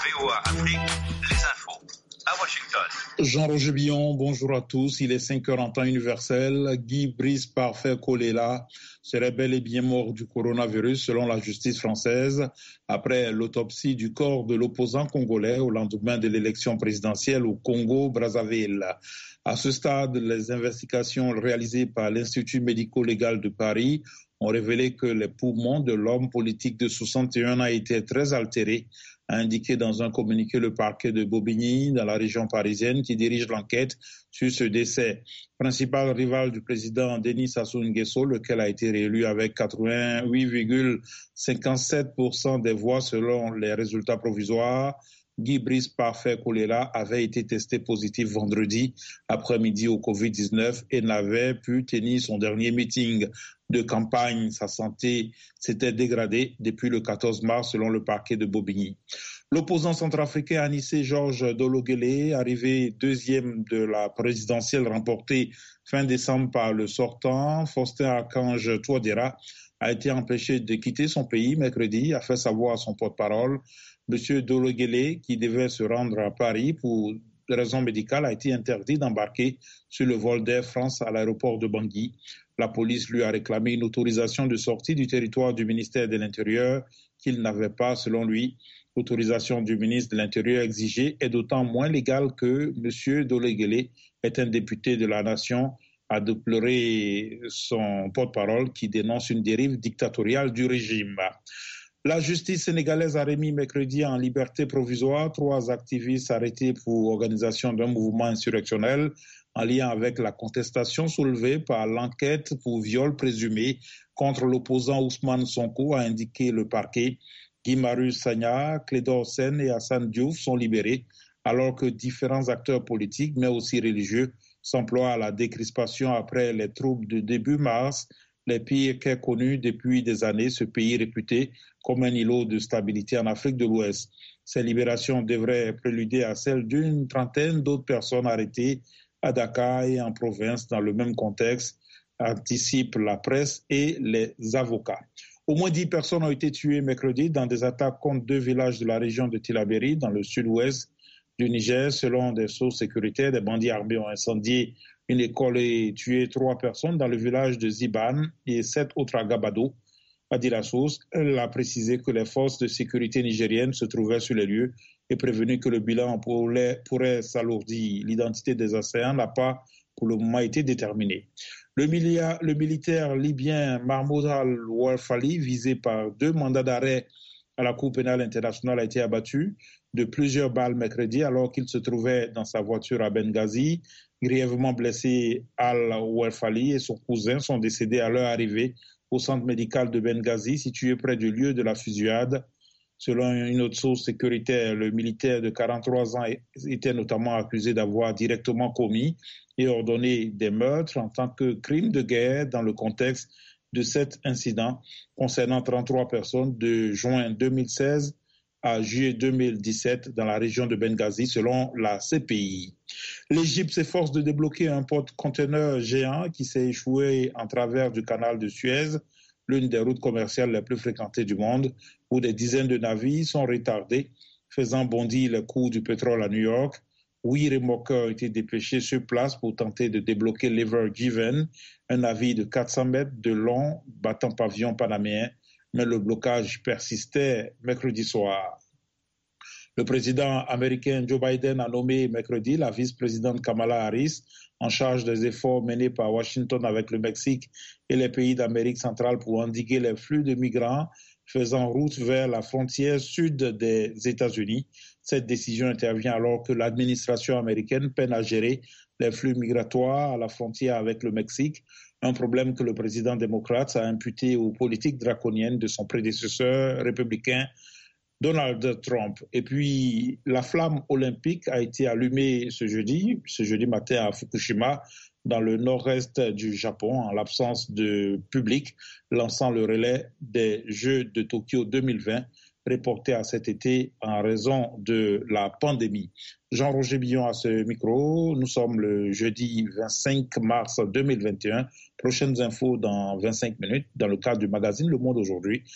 VOA Afrique, les infos. À Washington. Jean-Roger Billon, bonjour à tous. Il est 5h en temps universel. Guy Brice Parfait Kolela serait bel et bien mort du coronavirus selon la justice française après l'autopsie du corps de l'opposant congolais au lendemain de l'élection présidentielle au Congo-Brazzaville. À ce stade, les investigations réalisées par l'Institut médico-légal de Paris ont révélé que les poumons de l'homme politique de 61 ans étaient très altérés, a indiqué dans un communiqué le parquet de Bobigny, dans la région parisienne, qui dirige l'enquête sur ce décès. Principal rival du président Denis Sassou Nguesso, lequel a été réélu avec 88,57% des voix selon les résultats provisoires, Guy Brice Parfait Kolela avait été testé positif vendredi après-midi au Covid-19 et n'avait pu tenir son dernier meeting de campagne. Sa santé s'était dégradée depuis le 14 mars selon le parquet de Bobigny. L'opposant centrafricain Anissé Georges Dologuélé, arrivé deuxième de la présidentielle remportée fin décembre par le sortant Faustin Archange Touadéra, a été empêché de quitter son pays mercredi, a fait savoir à son porte-parole. M. Dologuélé, qui devait se rendre à Paris pour raisons médicales, a été interdit d'embarquer sur le vol d'Air France à l'aéroport de Bangui. La police lui a réclamé une autorisation de sortie du territoire du ministère de l'Intérieur qu'il n'avait pas, selon lui. L'autorisation du ministre de l'Intérieur exigée est d'autant moins légale que M. Dologuélé est un député de la nation, a déploré son porte-parole qui dénonce une dérive dictatoriale du régime. La justice sénégalaise a remis mercredi en liberté provisoire 3 activistes arrêtés pour organisation d'un mouvement insurrectionnel en lien avec la contestation soulevée par l'enquête pour viol présumé contre l'opposant Ousmane Sonko, a indiqué le parquet. Guy-Marius Sagna, Clédor Sène et Hassan Diouf sont libérés alors que différents acteurs politiques, mais aussi religieux, s'emploient à la décrispation après les troubles de début mars, les pires qu'ait connus depuis des années ce pays réputé comme un îlot de stabilité en Afrique de l'Ouest. Ces libérations devraient préluder à celles d'une trentaine d'autres personnes arrêtées à Dakar et en province dans le même contexte, anticipent la presse et les avocats. Au moins 10 personnes ont été tuées mercredi dans des attaques contre 2 villages de la région de Tillabéri, dans le sud-ouest du Niger. Selon des sources sécuritaires, des bandits armés ont incendié une école et tué 3 personnes dans le village de Ziban et 7 autres à Gabado. A dit la source, elle a précisé que les forces de sécurité nigériennes se trouvaient sur les lieux et prévenu que le bilan pourrait s'alourdir. L'identité des assaillants n'a pas pour le moment été déterminée. Le militaire libyen Mahmoud al-Warfali, visé par 2 mandats d'arrêt à la Cour pénale internationale, a été abattu de plusieurs balles mercredi alors qu'il se trouvait dans sa voiture à Benghazi. Grièvement blessé, al-Warfali et son cousin sont décédés à leur arrivée au centre médical de Benghazi, situé près du lieu de la fusillade. Selon une autre source sécuritaire, le militaire de 43 ans était notamment accusé d'avoir directement commis et ordonné des meurtres en tant que crime de guerre dans le contexte de cet incident concernant 33 personnes de juin 2016 à juillet 2017 dans la région de Benghazi, selon la CPI. L'Égypte s'efforce de débloquer un porte-conteneur géant qui s'est échoué en travers du canal de Suez, l'une des routes commerciales les plus fréquentées du monde, où des dizaines de navires sont retardés, faisant bondir le cours du pétrole à New York. 8 remorqueurs ont été dépêchés sur place pour tenter de débloquer l'Ever Given, un navire de 400 mètres de long battant pavillon panaméen, mais le blocage persistait mercredi soir. Le président américain Joe Biden a nommé mercredi la vice-présidente Kamala Harris en charge des efforts menés par Washington avec le Mexique et les pays d'Amérique centrale pour endiguer les flux de migrants faisant route vers la frontière sud des États-Unis. Cette décision intervient alors que l'administration américaine peine à gérer les flux migratoires à la frontière avec le Mexique, un problème que le président démocrate a imputé aux politiques draconiennes de son prédécesseur républicain Donald Trump. Et puis, la flamme olympique a été allumée ce jeudi matin à Fukushima, dans le nord-est du Japon, en l'absence de public, lançant le relais des Jeux de Tokyo 2020, reportés à cet été en raison de la pandémie. Jean-Roger Billon à ce micro. Nous sommes le jeudi 25 mars 2021. Prochaines infos dans 25 minutes dans le cadre du magazine Le Monde aujourd'hui